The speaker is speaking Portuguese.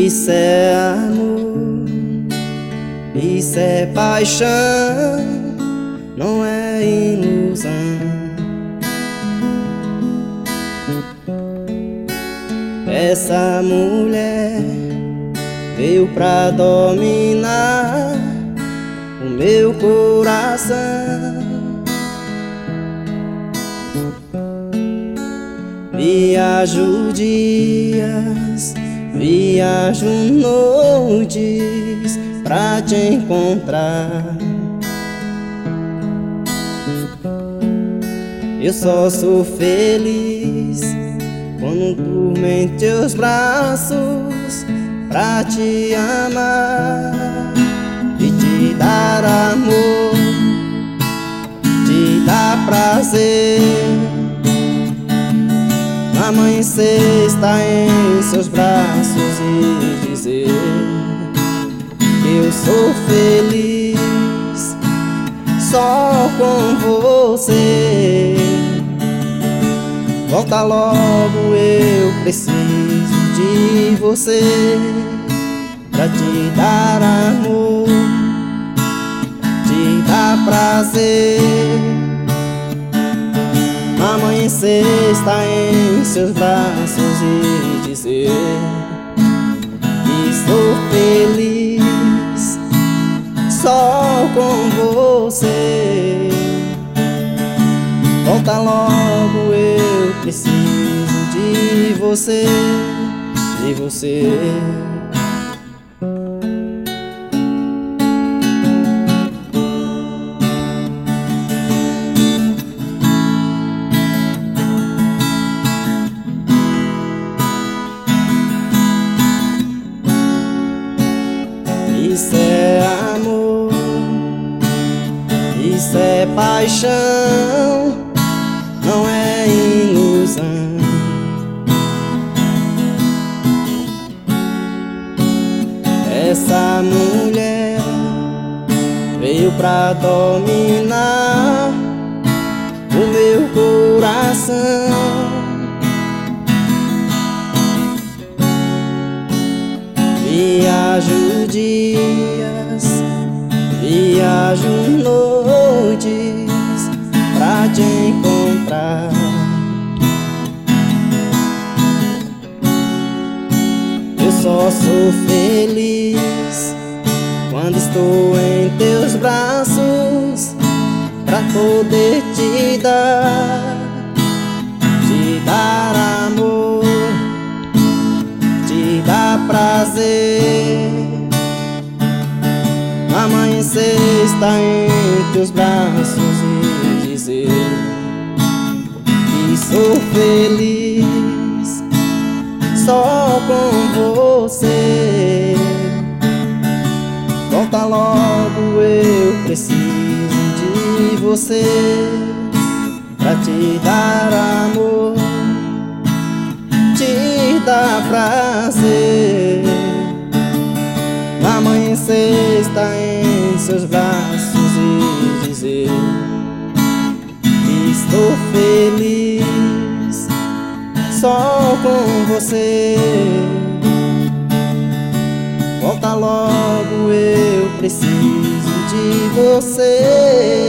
Isso é amor, isso é paixão, não é ilusão. Essa mulher veio pra dominar o meu coração. Viajo dias, viajo noites pra te encontrar. Eu só sou feliz quando durmo em teus braços pra te amar e te dar amor, te dar prazer. Amanhecer, estar em seus braços e dizer que eu sou feliz só com você. Volta logo, eu preciso de você pra te dar amor, te dar prazer. Amanhecer, estar em seus braços e dizer que sou feliz só com você. Volta logo, eu preciso de você, de você. Isso é amor, isso é paixão, não é ilusão. Essa mulher veio pra dominar o meu coração. Viajo dias, viajo noites pra te encontrar. Eu só sou feliz quando estou em teus braços pra poder te dar amor, te dar prazer. Amanhecer, estar em teus braços e dizer que sou feliz só com você. Volta logo, eu preciso de você pra te dar amor, te dar prazer. Amanhecer, estar em seus braços e dizer que estou feliz só com você. Volta logo, eu preciso de você.